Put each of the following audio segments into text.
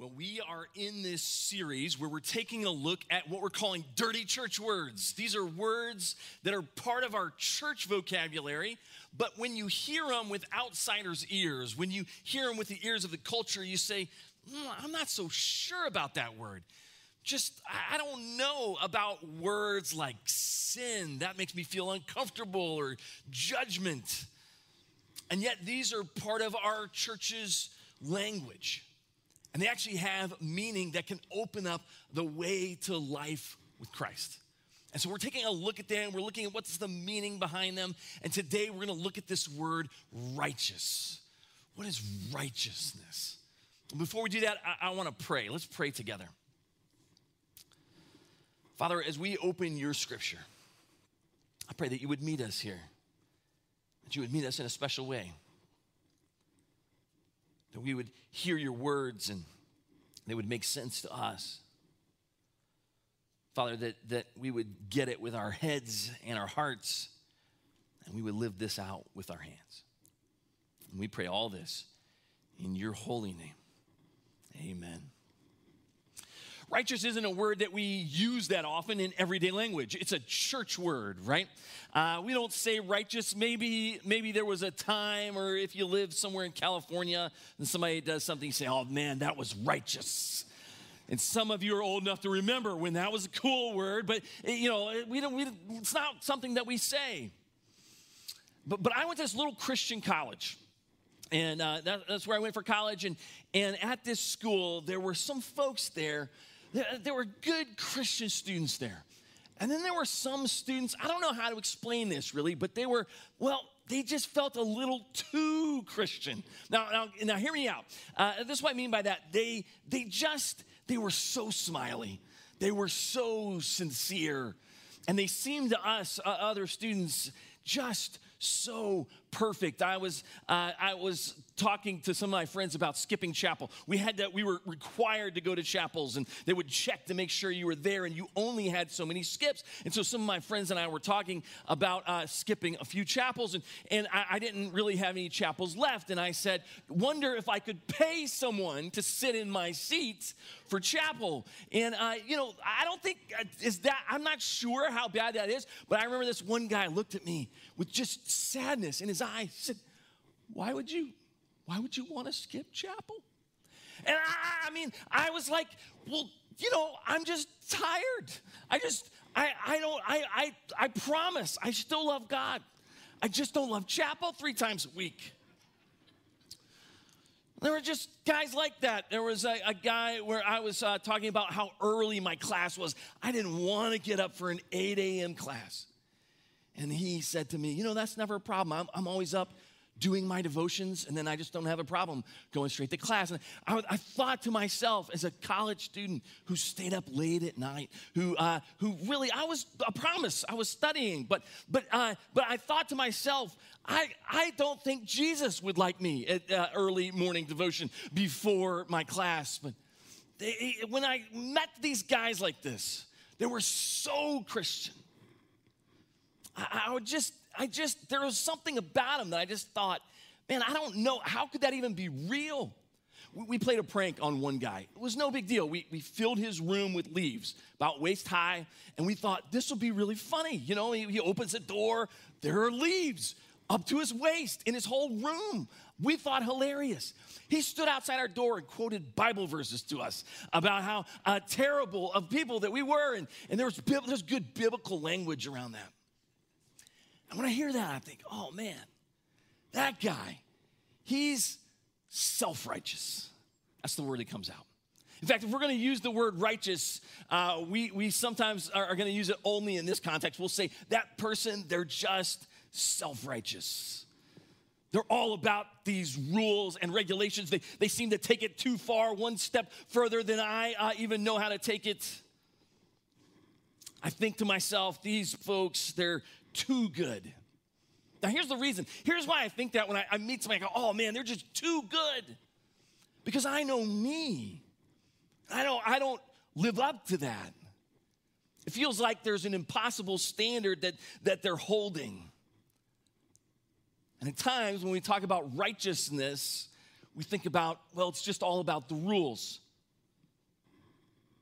Well, we are in this series where we're taking a look at what we're calling dirty church words. These are words that are part of our church vocabulary, but when you hear them with outsiders' ears, when you hear them with the ears of the culture, you say, I'm not so sure about that word. I don't know about words like sin. That makes me feel uncomfortable, or judgment. And yet these are part of our church's language. And they actually have meaning that can open up the way to life with Christ. And so we're taking a look at them. We're looking at what's the meaning behind them. And today we're going to look at this word righteous. What is righteousness? Before we do that, I want to pray. Let's pray together. Father, as we open your scripture, I pray that you would meet us here, that you would meet us in a special way, that we would hear your words and they would make sense to us. Father, that we would get it with our heads and our hearts, and we would live this out with our hands. And we pray all this in your holy name. Amen. Righteous isn't a word that we use that often in everyday language. It's a church word, right? We don't say righteous. Maybe there was a time, or if you live somewhere in California and somebody does something, you say, oh man, that was righteous. And some of you are old enough to remember when that was a cool word, but it's not something that we say. But I went to this little Christian college. And that's where I went for college. And at this school, there were some folks there. There were good Christian students there. And then there were some students, I don't know how to explain this really, but they just felt a little too Christian. Now hear me out. This is what I mean by that. They were so smiley. They were so sincere. And they seemed to us, other students, just so perfect. I was talking to some of my friends about skipping chapel. We were required to go to chapels, and they would check to make sure you were there, and you only had so many skips. And so some of my friends and I were talking about skipping a few chapels, and I didn't really have any chapels left. And I said, wonder if I could pay someone to sit in my seat for chapel. And I don't think I'm not sure how bad that is, but I remember this one guy looked at me with just sadness in his eyes. He said, why would you want to skip chapel? And I was like, well, I'm just tired. I promise I still love God. I just don't love chapel 3 times a week. There were just guys like that. There was a guy where I was talking about how early my class was. I didn't want to get up for an 8 a.m. class. And he said to me, that's never a problem. I'm always up doing my devotions, and then I just don't have a problem going straight to class. And I thought to myself, as a college student who stayed up late at night, who really, I was studying, but I thought to myself, I don't think Jesus would like me at early morning devotion before my class. But when I met these guys like this, they were so Christian. There was something about him that I just thought, man, I don't know. How could that even be real? We played a prank on one guy. It was no big deal. We filled his room with leaves, about waist high, and we thought this will be really funny. He opens the door, there are leaves up to his waist in his whole room. We thought hilarious. He stood outside our door and quoted Bible verses to us about how terrible of people that we were, and there's good biblical language around that. And when I hear that, I think, oh man, that guy, he's self-righteous. That's the word that comes out. In fact, if we're going to use the word righteous, we sometimes are going to use it only in this context. We'll say that person, they're just self-righteous. They're all about these rules and regulations. They seem to take it too far, one step further than I even know how to take it. I think to myself, these folks, they're too good. Now, here's the reason. Here's why I think that when I meet somebody, I go, oh, man, they're just too good. Because I know me. I don't live up to that. It feels like there's an impossible standard that they're holding. And at times when we talk about righteousness, we think about, well, it's just all about the rules.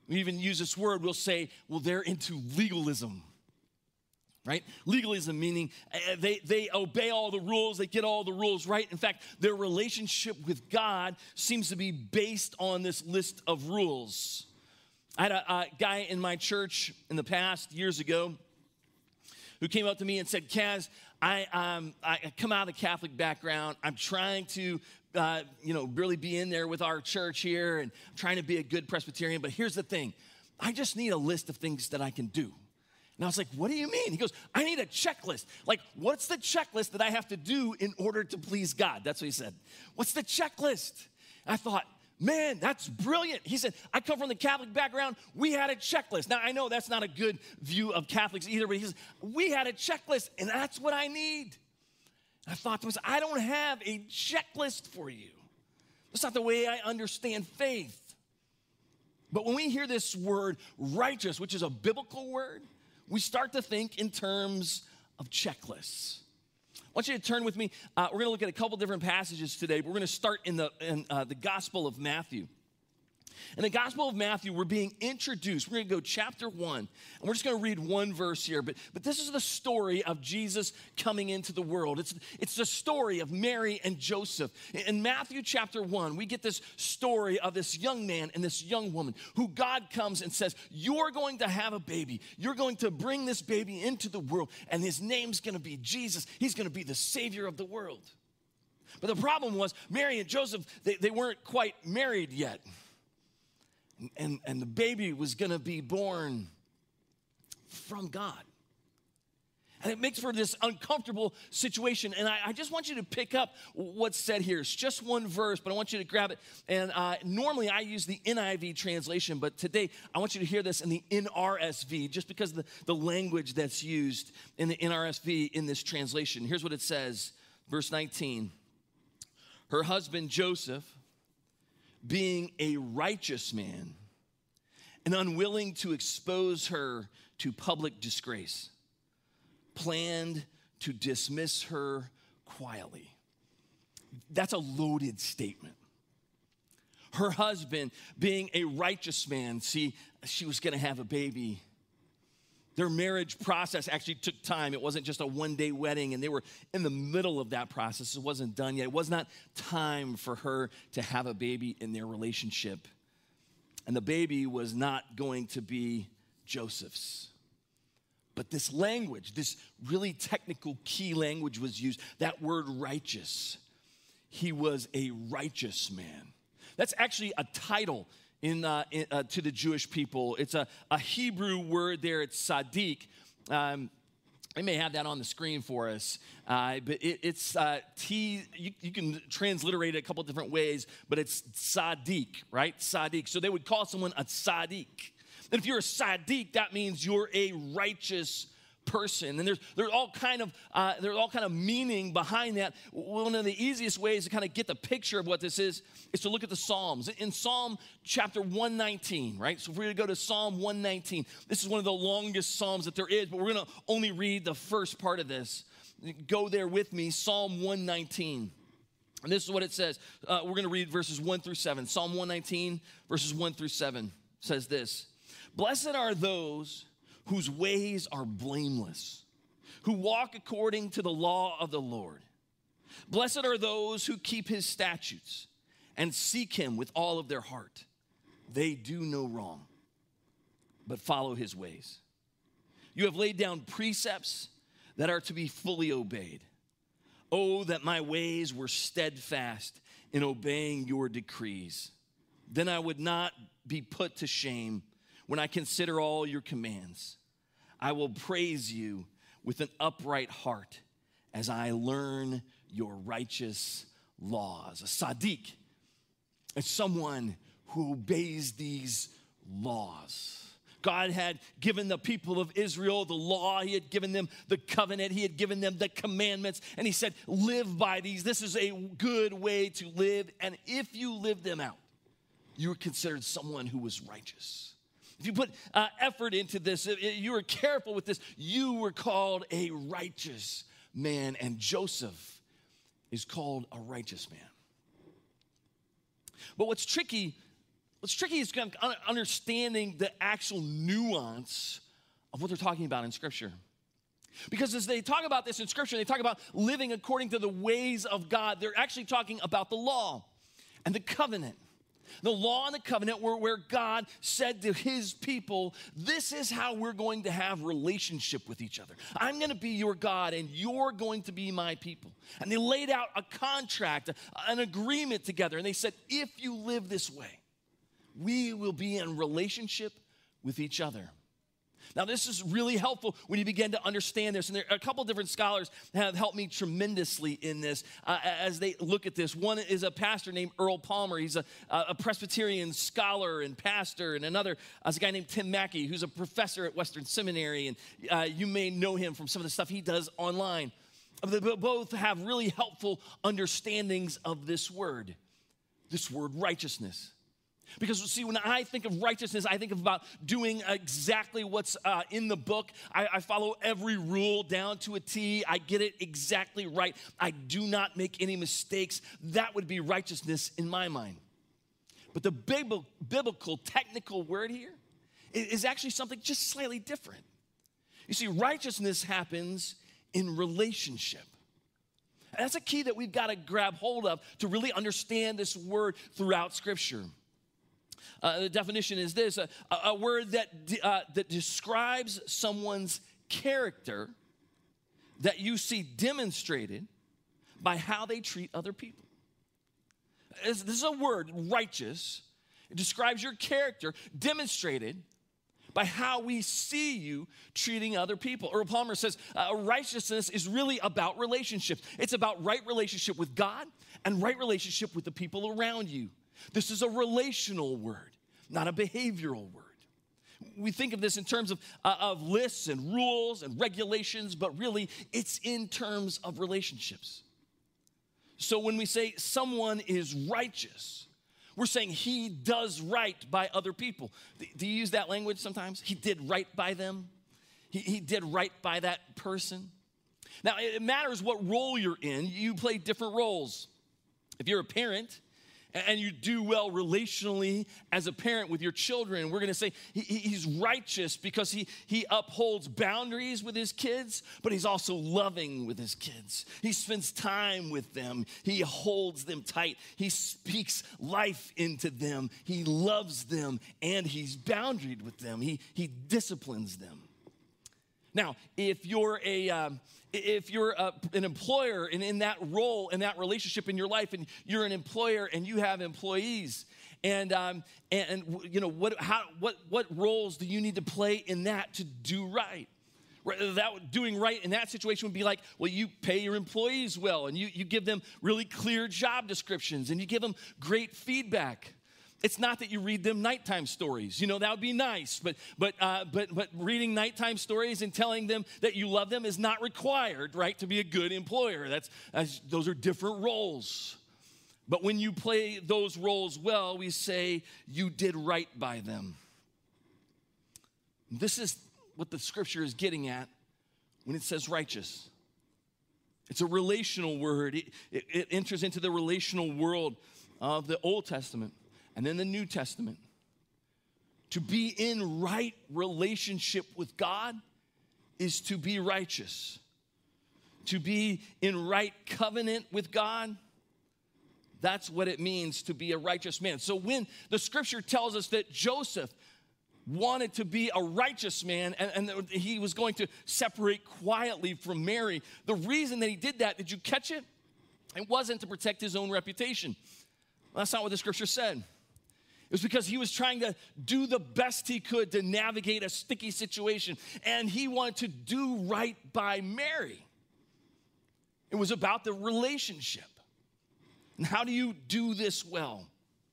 we even use this word, we'll say, well, they're into legalism. Right? Legalism meaning they obey all the rules, they get all the rules right. In fact, their relationship with God seems to be based on this list of rules. I had a guy in my church in the past, years ago, who came up to me and said, Kaz, I come out of the Catholic background. I'm trying to really be in there with our church here, and I'm trying to be a good Presbyterian, but here's the thing. I just need a list of things that I can do. And I was like, what do you mean? He goes, I need a checklist. Like, what's the checklist that I have to do in order to please God? That's what he said. What's the checklist? And I thought, man, that's brilliant. He said, I come from the Catholic background. We had a checklist. Now, I know that's not a good view of Catholics either, but he says, we had a checklist, and that's what I need. And I thought to myself, I don't have a checklist for you. That's not the way I understand faith. But when we hear this word righteous, which is a biblical word, we start to think in terms of checklists. I want you to turn with me. We're going to look at a couple different passages today. We're going to start in the Gospel of Matthew. In the Gospel of Matthew, we're being introduced. We're going to go chapter 1, and we're just going to read one verse here. But this is the story of Jesus coming into the world. It's the story of Mary and Joseph. In Matthew chapter 1, we get this story of this young man and this young woman who God comes and says, you're going to have a baby. You're going to bring this baby into the world, and his name's going to be Jesus. He's going to be the Savior of the world. But the problem was Mary and Joseph, they weren't quite married yet. And the baby was going to be born from God. And it makes for this uncomfortable situation. And I just want you to pick up what's said here. It's just one verse, but I want you to grab it. And normally I use the NIV translation, but today I want you to hear this in the NRSV, just because of the language that's used in the NRSV in this translation. Here's what it says, verse 19. Her husband Joseph, being a righteous man and unwilling to expose her to public disgrace, planned to dismiss her quietly. That's a loaded statement. Her husband, being a righteous man, see, she was going to have a baby. Their marriage process actually took time. It wasn't just a one-day wedding, and they were in the middle of that process. It wasn't done yet. It was not time for her to have a baby in their relationship. And the baby was not going to be Joseph's. But this language, this really technical key language was used, that word righteous. He was a righteous man. That's actually a title to the Jewish people. It's a Hebrew word there. It's Sadiq. I may have that on the screen for us, but it's you can transliterate it a couple different ways, but it's Sadiq, right? Sadiq. So they would call someone a Sadiq. And if you're a Sadiq, that means you're a righteous person. And there's all kind of meaning behind that. One of the easiest ways to kind of get the picture of what this is to look at the Psalms. In Psalm chapter 119, right? So if we're going to go to Psalm 119, this is one of the longest Psalms that there is, but we're going to only read the first part of this. Go there with me, Psalm 119. And this is what it says. We're going to read verses 1 through 7. Psalm 119, verses 1 through 7 says this. Blessed are those whose ways are blameless, who walk according to the law of the Lord. Blessed are those who keep his statutes and seek him with all of their heart. They do no wrong, but follow his ways. You have laid down precepts that are to be fully obeyed. Oh, that my ways were steadfast in obeying your decrees. Then I would not be put to shame when I consider all your commands. I will praise you with an upright heart as I learn your righteous laws. A Sadiq is someone who obeys these laws. God had given the people of Israel the law. He had given them the covenant. He had given them the commandments. And he said, live by these. This is a good way to live. And if you live them out, you are considered someone who was righteous. If you put effort into this, if you were careful with this, you were called a righteous man. And Joseph is called a righteous man. But what's tricky what's tricky is kind of understanding the actual nuance of what they're talking about in Scripture. Because as they talk about this in Scripture, they talk about living according to the ways of God. They're actually talking about the law and the covenant. The law and the covenant were where God said to his people, this is how we're going to have relationship with each other. I'm going to be your God and you're going to be my people. And they laid out a contract, an agreement together. And they said, if you live this way, we will be in relationship with each other. Now, this is really helpful when you begin to understand this. And there are a couple different scholars that have helped me tremendously in this as they look at this. One is a pastor named Earl Palmer. He's a Presbyterian scholar and pastor. And another is a guy named Tim Mackey, who's a professor at Western Seminary. And you may know him from some of the stuff he does online. They both have really helpful understandings of this word righteousness. Because, see, when I think of righteousness, I think about doing exactly what's in the book. I follow every rule down to a T. I get it exactly right. I do not make any mistakes. That would be righteousness in my mind. But the biblical, technical word here is actually something just slightly different. You see, righteousness happens in relationship. And that's a key that we've got to grab hold of to really understand this word throughout Scripture. The definition is this, a word that describes someone's character that you see demonstrated by how they treat other people. This is a word, righteous. It describes your character demonstrated by how we see you treating other people. Earl Palmer says righteousness is really about relationships. It's about right relationship with God and right relationship with the people around you. This is a relational word, not a behavioral word. We think of this in terms of lists and rules and regulations, but really it's in terms of relationships. So when we say someone is righteous, we're saying he does right by other people. Do you use that language sometimes? He did right by them. He did right by that person. Now, it matters what role you're in. You play different roles. If you're a parent, and you do well relationally as a parent with your children, we're going to say he's righteous because he upholds boundaries with his kids, but he's also loving with his kids. He spends time with them. He holds them tight. He speaks life into them. He loves them, and he's boundaried with them. He disciplines them. Now, if you're an employer and in that role, in that relationship in your life, and you're an employer and you have employees, and you know what roles do you need to play in that to do right? That doing right in that situation would be like, well, you pay your employees well, and you give them really clear job descriptions, and you give them great feedback. It's not that you read them nighttime stories. You know, that would be nice. But reading nighttime stories and telling them that you love them is not required, right, to be a good employer. Those are different roles. But when you play those roles well, we say you did right by them. This is what the Scripture is getting at when it says righteous. It's a relational word. It enters into the relational world of the Old Testament. And then the New Testament. To be in right relationship with God is to be righteous. To be in right covenant with God, that's what it means to be a righteous man. So when the Scripture tells us that Joseph wanted to be a righteous man and he was going to separate quietly from Mary, the reason that he did that, did you catch it? It wasn't to protect his own reputation. That's not what the Scripture said. It was because he was trying to do the best he could to navigate a sticky situation, and he wanted to do right by Mary. It was about the relationship. And how do you do this well?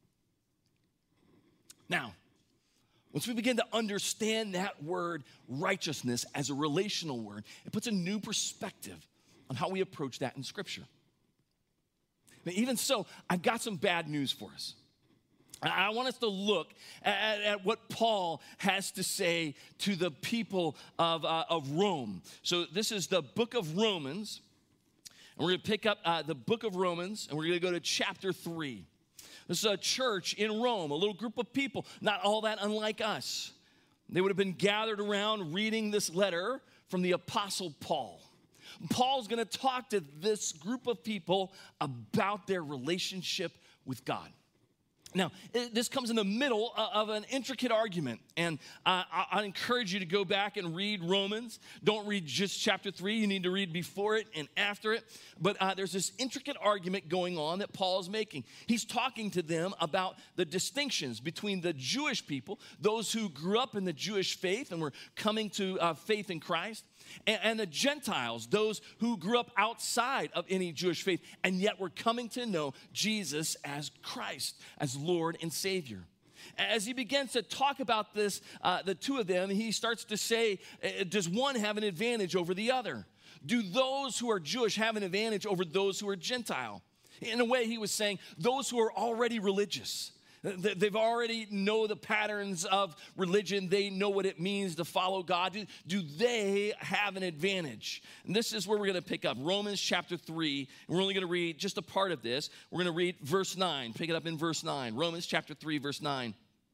Now, once we begin to understand that word righteousness as a relational word, it puts a new perspective on how we approach that in Scripture. Now, even so, I've got some bad news for us. I want us to look at what Paul has to say to the people of Rome. So this is the book of Romans, and we're going to pick up the book of Romans, and we're going to go to chapter 3. This is a church in Rome, a little group of people, not all that unlike us. They would have been gathered around reading this letter from the Apostle Paul. Paul's going to talk to this group of people about their relationship with God. Now, this comes in the middle of an intricate argument, and I encourage you to go back and read Romans. Don't read just chapter 3. You need to read before it and after it. But there's this intricate argument going on that Paul is making. He's talking to them about the distinctions between the Jewish people, those who grew up in the Jewish faith and were coming to faith in Christ, and the Gentiles, those who grew up outside of any Jewish faith and yet were coming to know Jesus as Christ, as Lord and Savior. As he begins to talk about this, the two of them, he starts to say, does one have an advantage over the other? Do those who are Jewish have an advantage over those who are Gentile? In a way, he was saying, those who are already religious, they've already know the patterns of religion. They know what it means to follow God. Do they have an advantage? And this is where we're going to pick up. Romans chapter 3. And we're only going to read just a part of this. We're going to read verse 9. Pick it up in verse 9. Romans chapter 3, verse 9.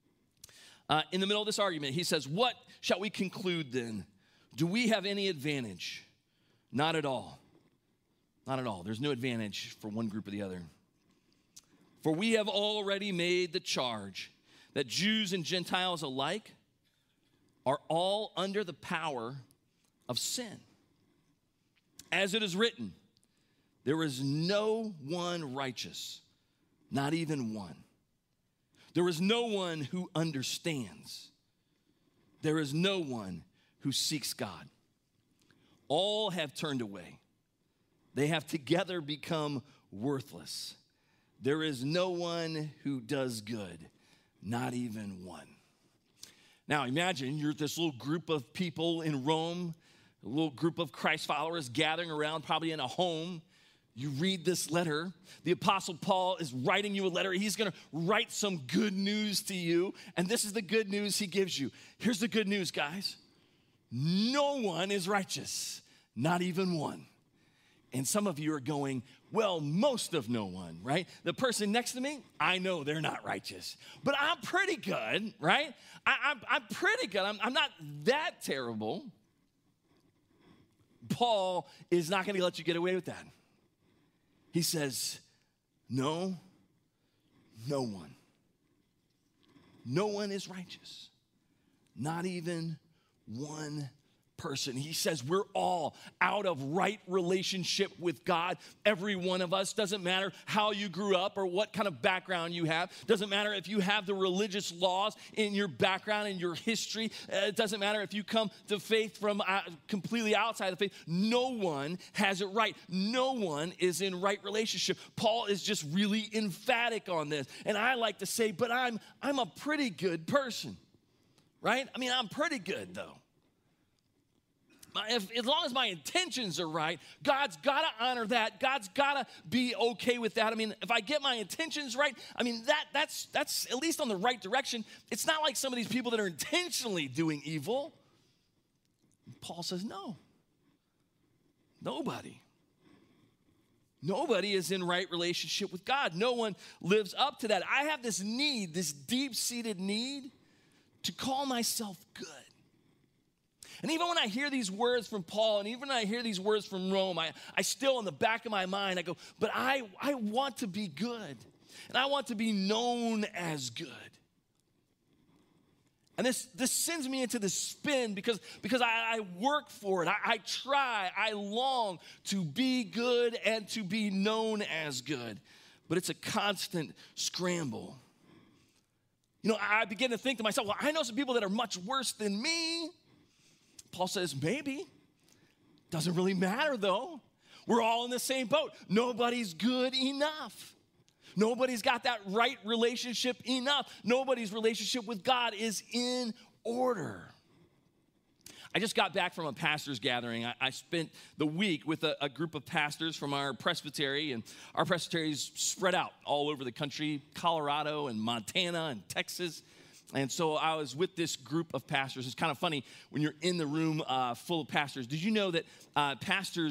In the middle of this argument, he says, what shall we conclude then? Do we have any advantage? Not at all. Not at all. There's no advantage for one group or the other. For we have already made the charge that Jews and Gentiles alike are all under the power of sin. As it is written, there is no one righteous, not even one. There is no one who understands. There is no one who seeks God. All have turned away. They have together become worthless. There is no one who does good, not even one. Now imagine you're this little group of people in Rome, a little group of Christ followers gathering around, probably in a home. You read this letter. The Apostle Paul is writing you a letter. He's going to write some good news to you, and this is the good news he gives you. Here's the good news, guys. No one is righteous, not even one. And some of you are going, well, most of no one, right? The person next to me, I know they're not righteous, but I'm pretty good, right? I'm pretty good. I'm not that terrible. Paul is not going to let you get away with that. He says, no one. No one is righteous, not even one person. He says we're all out of right relationship with God. Every one of us. Doesn't matter how you grew up or what kind of background you have. Doesn't matter if you have the religious laws in your background and your history. It doesn't matter if you come to faith from completely outside of faith. No one has it right. No one is in right relationship. Paul is just really emphatic on this. And I like to say, but I'm a pretty good person, right? I mean, I'm pretty good though. As long as my intentions are right, God's got to honor that. God's got to be okay with that. I mean, if I get my intentions right, I mean, that's at least on the right direction. It's not like some of these people that are intentionally doing evil. Paul says, no. Nobody. Nobody is in right relationship with God. No one lives up to that. I have this need, this deep-seated need to call myself good. And even when I hear these words from Paul, and even when I hear these words from Rome, I still in the back of my mind, I go, but I want to be good. And I want to be known as good. And this sends me into this spin because I work for it. I try, I long to be good and to be known as good. But it's a constant scramble. You know, I begin to think to myself, well, I know some people that are much worse than me. Paul says, maybe. Doesn't really matter, though. We're all in the same boat. Nobody's good enough. Nobody's got that right relationship enough. Nobody's relationship with God is in order. I just got back from a pastor's gathering. I spent the week with a group of pastors from our presbytery, and our presbytery is spread out all over the country, Colorado and Montana and Texas. And so I was with this group of pastors. It's kind of funny when you're in the room full of pastors. Did you know that pastors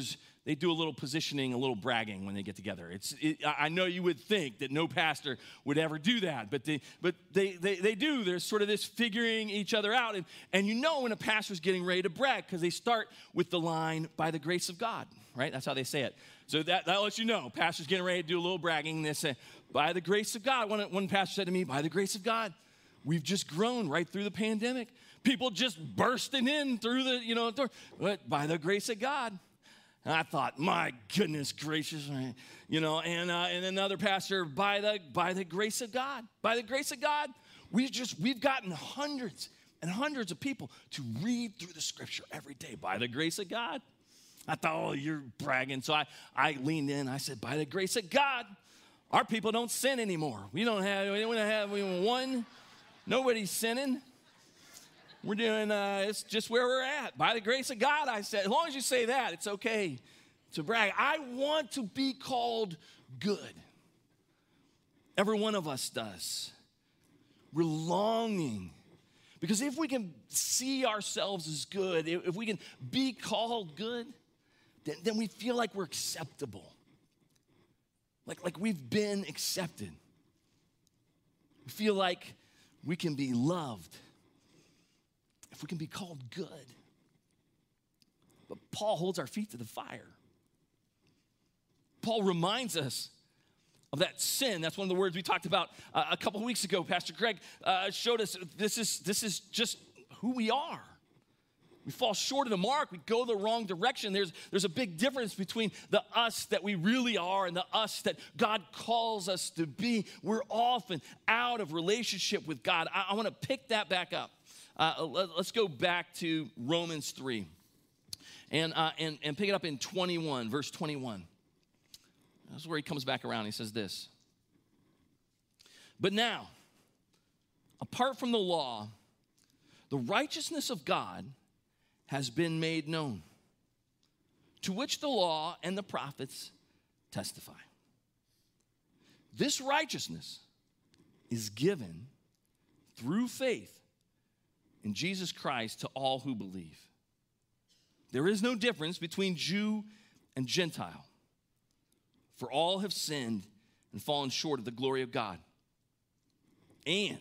they do a little positioning, a little bragging when they get together. I know you would think that no pastor would ever do that, but they do. There's sort of this figuring each other out. And you know when a pastor's getting ready to brag because they start with the line, by the grace of God, right? That's how they say it. So that lets you know, pastor's getting ready to do a little bragging. They say, by the grace of God. One pastor said to me, by the grace of God, we've just grown right through the pandemic. People just bursting in through the, door. But by the grace of God. And I thought, my goodness gracious, right? And then another pastor, by the grace of God. By the grace of God, we've gotten hundreds and hundreds of people to read through the scripture every day. By the grace of God. I thought, oh, you're bragging. So I leaned in. I said, by the grace of God, our people don't sin anymore. We don't have one. Nobody's sinning. We're doing, it's just where we're at. By the grace of God, I said, as long as you say that, it's okay to brag. I want to be called good. Every one of us does. We're longing. Because if we can see ourselves as good, if we can be called good, then we feel like we're acceptable. Like we've been accepted. We feel like we can be loved. If we can be called good. But Paul holds our feet to the fire. Paul reminds us of that sin. That's one of the words we talked about a couple of weeks ago. Pastor Greg showed us this is just who we are. We fall short of the mark. We go the wrong direction. There's a big difference between the us that we really are and the us that God calls us to be. We're often out of relationship with God. I want to pick that back up. Let's go back to Romans 3 and pick it up in 21, verse 21. This is where he comes back around. He says this. But now, apart from the law, the righteousness of God has been made known, to which the law and the prophets testify. This righteousness is given through faith in Jesus Christ to all who believe. There is no difference between Jew and Gentile, for all have sinned and fallen short of the glory of God. And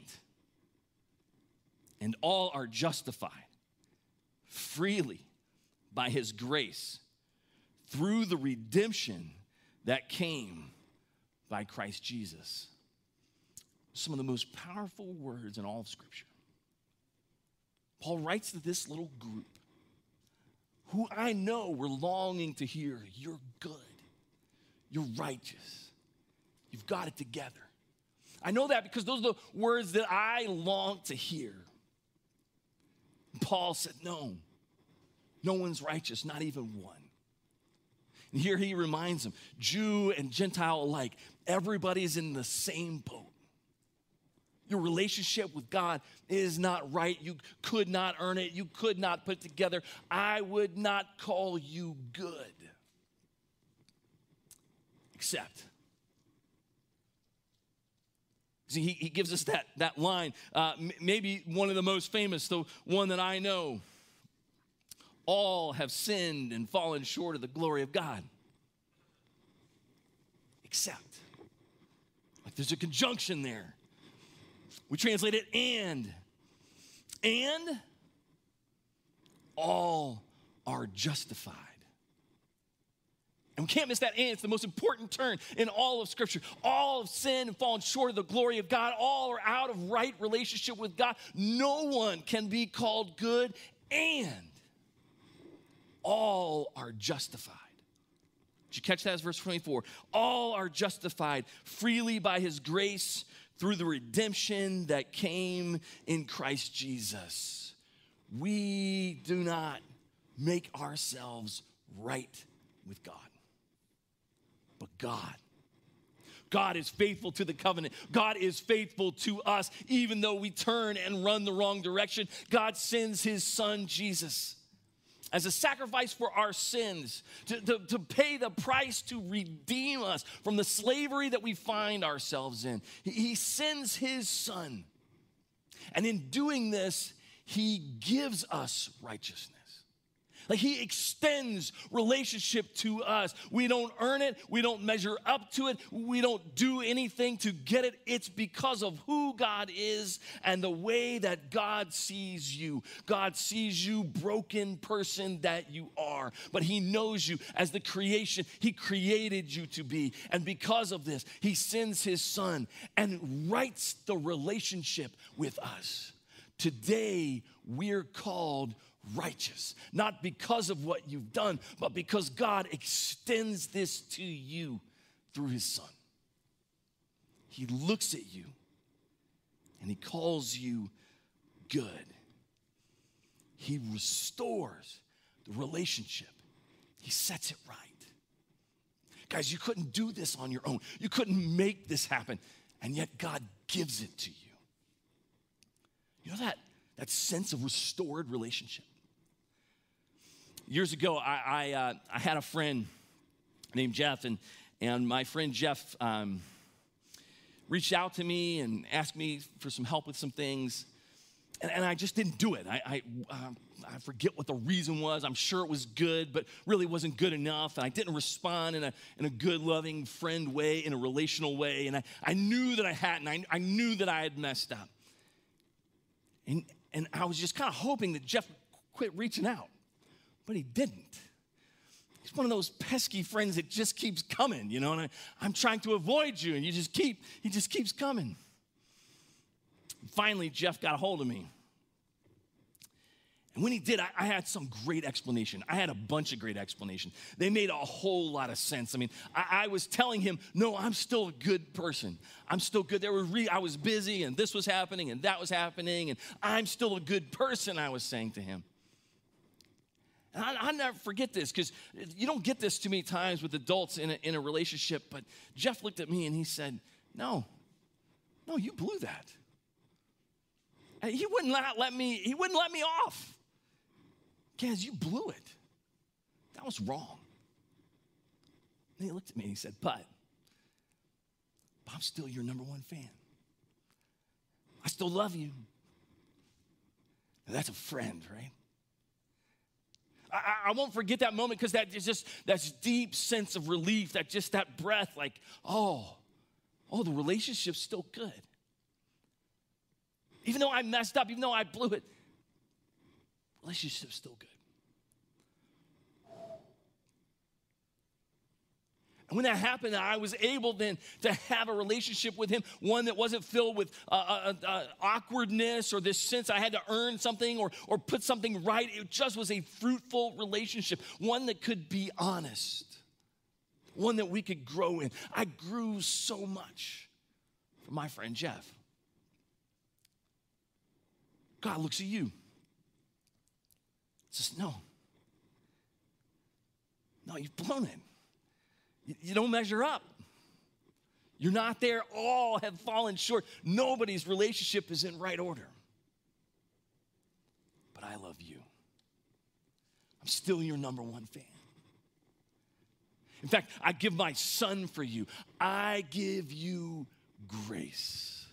all are justified freely by his grace through the redemption that came by Christ Jesus. Some of the most powerful words in all of Scripture. Paul writes to this little group who I know were longing to hear, you're good, you're righteous, you've got it together. I know that because those are the words that I long to hear. Paul said, no one's righteous, not even one. And here he reminds them, Jew and Gentile alike, everybody's in the same boat. Your relationship with God is not right. You could not earn it. You could not put it together. I would not call you good. Except. See, he gives us that line, maybe one of the most famous, the one that I know. All have sinned and fallen short of the glory of God. Except. Like there's a conjunction there. We translate it and all are justified. And we can't miss that and. It's the most important turn in all of Scripture. All have sinned and fallen short of the glory of God. All are out of right relationship with God. No one can be called good, and all are justified. Did you catch that as verse 24? All are justified freely by his grace through the redemption that came in Christ Jesus. We do not make ourselves right with God, but God. God is faithful to the covenant. God is faithful to us. Even though we turn and run the wrong direction, God sends his son Jesus as a sacrifice for our sins, to pay the price to redeem us from the slavery that we find ourselves in. He sends his son. And in doing this, he gives us righteousness. Like he extends relationship to us. We don't earn it. We don't measure up to it. We don't do anything to get it. It's because of who God is and the way that God sees you. God sees you, broken person that you are. But he knows you as the creation he created you to be. And because of this, he sends his son and writes the relationship with us. Today, we're called righteous, not because of what you've done, but because God extends this to you through his son. He looks at you and he calls you good. He restores the relationship. He sets it right. Guys, you couldn't do this on your own. You couldn't make this happen, and yet God gives it to you. You know that sense of restored relationship? Years ago, I had a friend named Jeff, and my friend Jeff reached out to me and asked me for some help with some things, and I just didn't do it. I forget what the reason was. I'm sure it was good, but really wasn't good enough, and I didn't respond in a good, loving friend way, in a relational way, and I knew that I hadn't. I knew that I had messed up. And I was just kind of hoping that Jeff quit reaching out, but he didn't. He's one of those pesky friends that just keeps coming, you know, and I'm trying to avoid you, and he just keeps coming. Finally, Jeff got a hold of me. And when he did, I had some great explanation. I had a bunch of great explanations. They made a whole lot of sense. I mean, I was telling him, no, I'm still a good person. I'm still good. I was busy, and this was happening, and that was happening, and I'm still a good person, I was saying to him. And I'll never forget this, because you don't get this too many times with adults in a relationship, but Jeff looked at me, and he said, no, you blew that. He wouldn't let me off. Gaz, you blew it. That was wrong. And he looked at me and he said, but I'm still your number one fan. I still love you. And that's a friend, right? I won't forget that moment, because that is just that deep sense of relief, that breath, like, oh, the relationship's still good. Even though I messed up, even though I blew it, relationship's still good. And when that happened, I was able then to have a relationship with him, one that wasn't filled with awkwardness or this sense I had to earn something or put something right. It just was a fruitful relationship, one that could be honest, one that we could grow in. I grew so much from my friend Jeff. God looks at you. Says, no, you've blown it. You don't measure up. You're not there. All have fallen short. Nobody's relationship is in right order. But I love you. I'm still your number one fan. In fact, I give my son for you. I give you grace.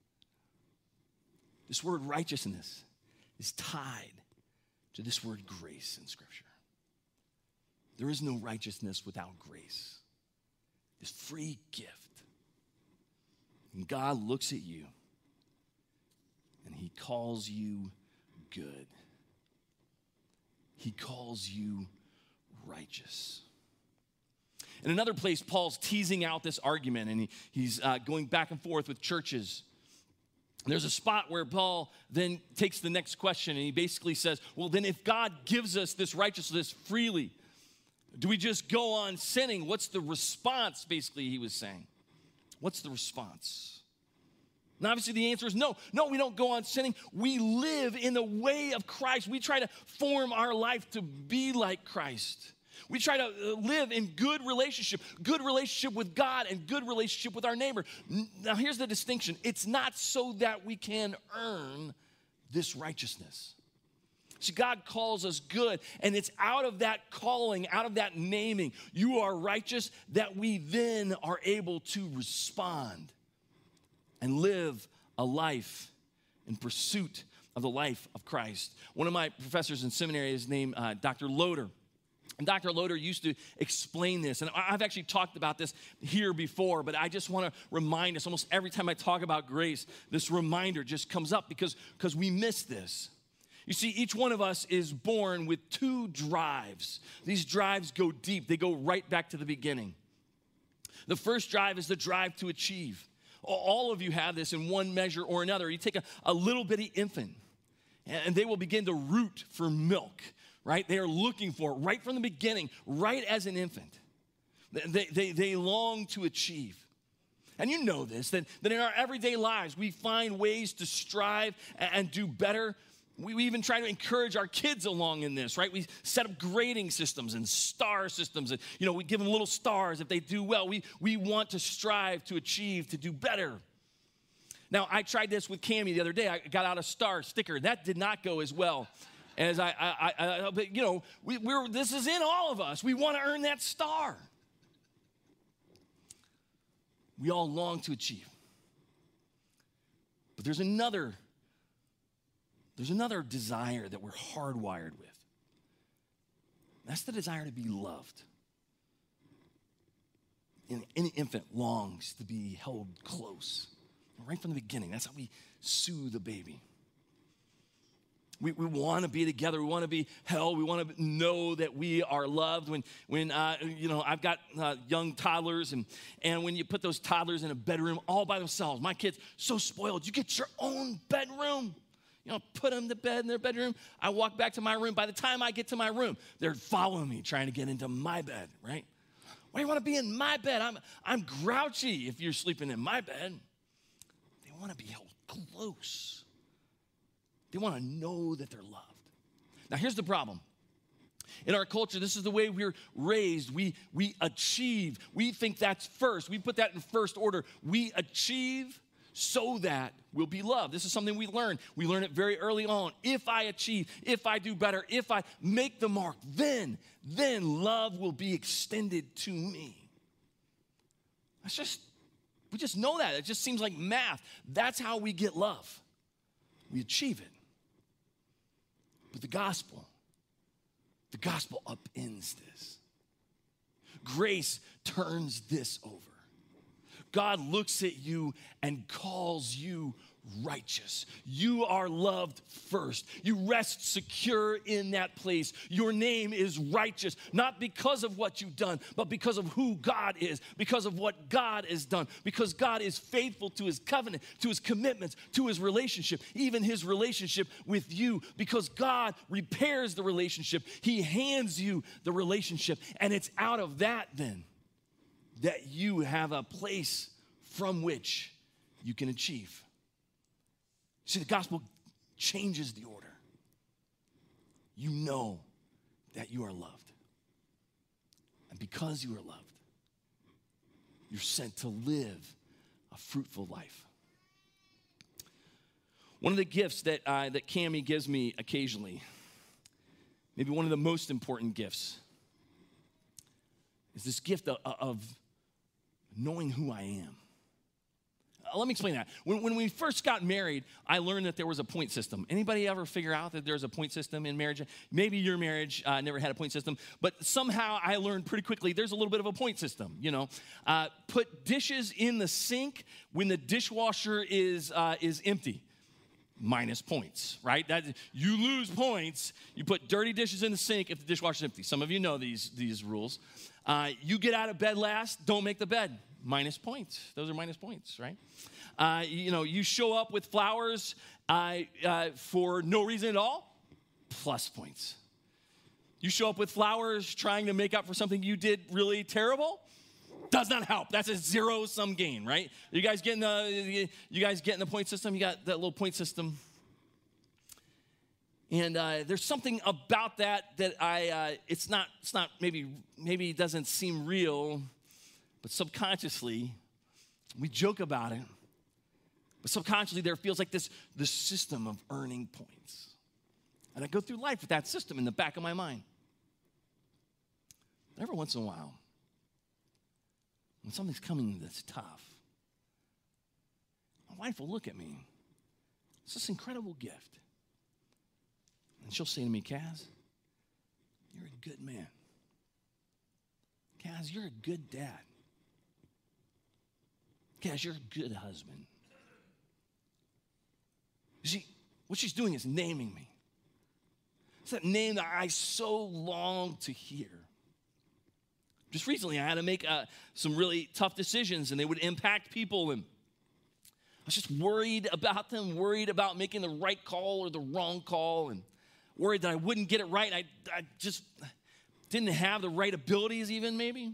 This word righteousness is tied to this word grace in Scripture. There is no righteousness without grace. This free gift. And God looks at you and he calls you good. He calls you righteous. In another place, Paul's teasing out this argument, and he's going back and forth with churches. There's a spot where Paul then takes the next question, and he basically says, well, then if God gives us this righteousness freely, do we just go on sinning? What's the response, basically, he was saying? What's the response? And obviously the answer is no. No, we don't go on sinning. We live in the way of Christ. We try to form our life to be like Christ. We try to live in good relationship with God and good relationship with our neighbor. Now here's the distinction. It's not so that we can earn this righteousness. See, God calls us good, and it's out of that calling, out of that naming, you are righteous, that we then are able to respond and live a life in pursuit of the life of Christ. One of my professors in seminary is named Dr. Loader. And Dr. Loader used to explain this, and I've actually talked about this here before, but I just want to remind us, almost every time I talk about grace, this reminder just comes up because we miss this. You see, each one of us is born with two drives. These drives go deep. They go right back to the beginning. The first drive is the drive to achieve. All of you have this in one measure or another. You take a little bitty infant, and they will begin to root for milk. Right? They are looking for it right from the beginning, right as an infant. They long to achieve. And you know this, that in our everyday lives, we find ways to strive and do better. We even try to encourage our kids along in this, right? We set up grading systems and star systems. And, we give them little stars if they do well. We want to strive to achieve, to do better. Now, I tried this with Cammie the other day. I got out a star sticker. That did not go as well. As but this is in all of us. We want to earn that star. We all long to achieve. But there's another desire that we're hardwired with. That's the desire to be loved. And any infant longs to be held close. Right from the beginning, that's how we soothe a baby. We want to be together. We want to be held. We want to know that we are loved. When I've got young toddlers, and when you put those toddlers in a bedroom all by themselves, my kids so spoiled. You get your own bedroom. Put them to bed in their bedroom. I walk back to my room. By the time I get to my room, they're following me, trying to get into my bed. Right? Why do you want to be in my bed? I'm grouchy if you're sleeping in my bed. They want to be held close. They want to know that they're loved. Now, here's the problem. In our culture, this is the way we're raised. We achieve. We think that's first. We put that in first order. We achieve so that we'll be loved. This is something we learn. We learn it very early on. If I achieve, if I do better, if I make the mark, then love will be extended to me. We just know that. It just seems like math. That's how we get love. We achieve it. But the gospel upends this. Grace turns this over. God looks at you and calls you righteous. You are loved first. You rest secure in that place. Your name is righteous, not because of what you've done, but because of who God is, because of what God has done, because God is faithful to his covenant, to his commitments, to his relationship, even his relationship with you, because God repairs the relationship. He hands you the relationship, and it's out of that then that you have a place from which you can achieve. See, the gospel changes the order. You know that you are loved. And because you are loved, you're sent to live a fruitful life. One of the gifts that Cammie gives me occasionally, maybe one of the most important gifts, is this gift of knowing who I am. Let me explain that. When we first got married, I learned that there was a point system. Anybody ever figure out that there's a point system in marriage? Maybe your marriage never had a point system, but somehow I learned pretty quickly there's a little bit of a point system. Put dishes in the sink when the dishwasher is empty. Minus points, right? You lose points. You put dirty dishes in the sink if the dishwasher's empty. Some of you know these rules. You get out of bed last, don't make the bed. Minus points. Those are minus points, right? You show up with flowers for no reason at all. Plus points. You show up with flowers trying to make up for something you did really terrible. Does not help. That's a zero-sum game, right? You guys getting the point system? You got that little point system. And there's something about that it's not maybe it doesn't seem real, but subconsciously we joke about it. But subconsciously there feels like this system of earning points. And I go through life with that system in the back of my mind. But every once in a while, when something's coming that's tough, my wife will look at me. It's this incredible gift. And she'll say to me, Kaz, you're a good man. Kaz, you're a good dad. Kaz, you're a good husband. You see, what she's doing is naming me. It's that name that I so long to hear. Just recently, I had to make some really tough decisions, and they would impact people, and I was just worried about them, worried about making the right call or the wrong call, and worried that I wouldn't get it right. I just didn't have the right abilities even, maybe.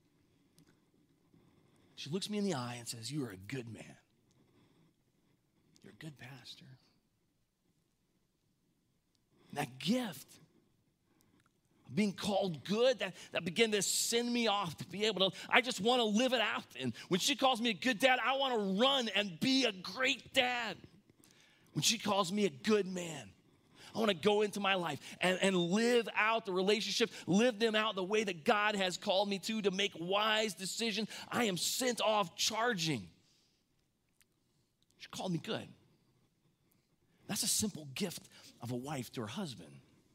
She looks me in the eye and says, you are a good man. You're a good pastor. And that gift of being called good, that began to send me off to be able to, I just want to live it out. And when she calls me a good dad, I want to run and be a great dad. When she calls me a good man, I want to go into my life and live out the relationship, live them out the way that God has called me to make wise decisions. I am sent off charging. She called me good. That's a simple gift of a wife to her husband.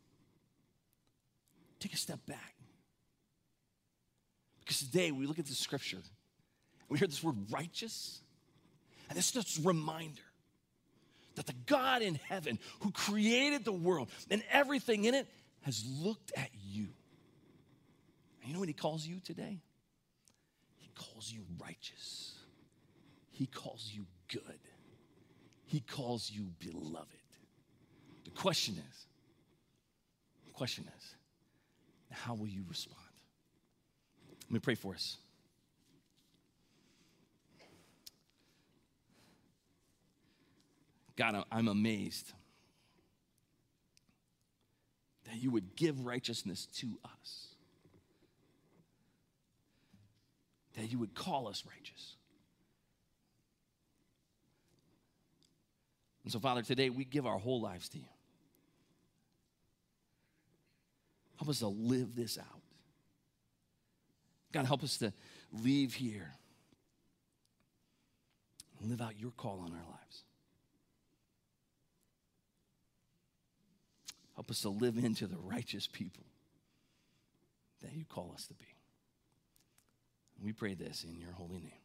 Take a step back. Because today we look at the scripture, we hear this word righteous, and it's just a reminder that the God in heaven who created the world and everything in it has looked at you. And you know what he calls you today? He calls you righteous. He calls you good. He calls you beloved. The question is, how will you respond? Let me pray for us. God, I'm amazed that you would give righteousness to us, that you would call us righteous. And so, Father, today we give our whole lives to you. Help us to live this out. God, help us to leave here and live out your call on our lives. Help us to live into the righteous people that you call us to be. We pray this in your holy name.